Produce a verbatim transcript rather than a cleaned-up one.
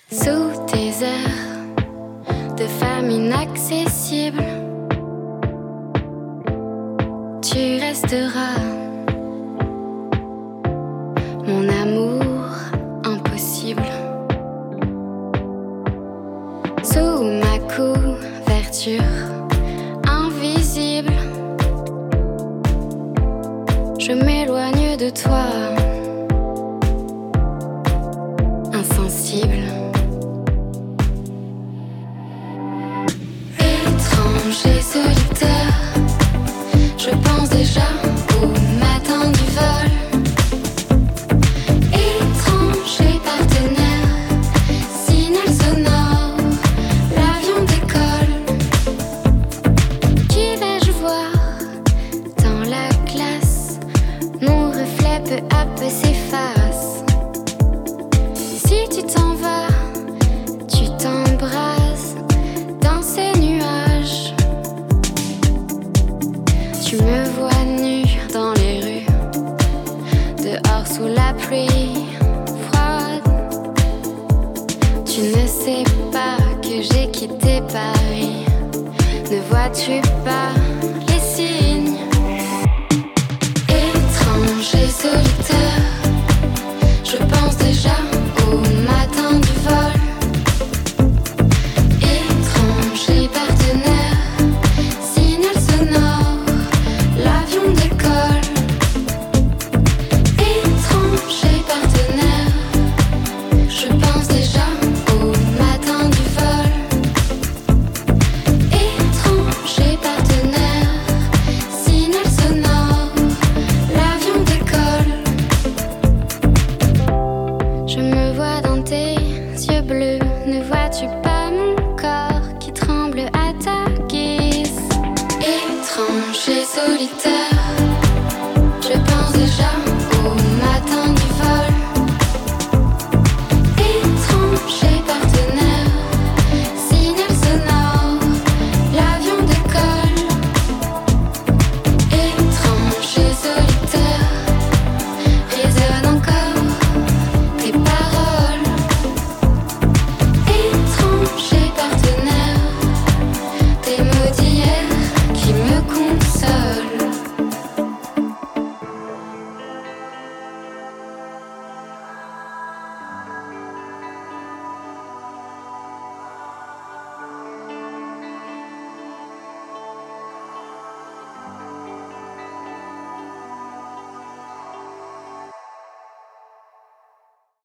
Sous tes airs de femme inaccessible, tu resteras mon amour impossible. Sous ma couverture invisible, je m'éloigne de toi, insensible. Étrange et solitaire, je pense déjà au matin du vol. Étrange et partenaire, signal sonore, l'avion décolle. Qui vais-je voir dans la glace? Mon reflet peu à peu s'efface. Si tu t'en vas, tu t'embrases dans ces nuages. Tu me vois nue dans les rues, dehors sous la pluie froide. Tu ne sais pas que j'ai quitté Paris. Ne vois-tu pas les signes? Étrange et solitaire, je pense déjà au matin du vol. Étrange et partenaire, signal sonore, l'avion décolle. Étrange et partenaire, je pense déjà au matin du vol. Étrange et partenaire, signal sonore, l'avion décolle. Je me vois dans tes yeux bleus, ne vois-tu pas mon corps qui tremble à ta guise? Étrange et solitaire,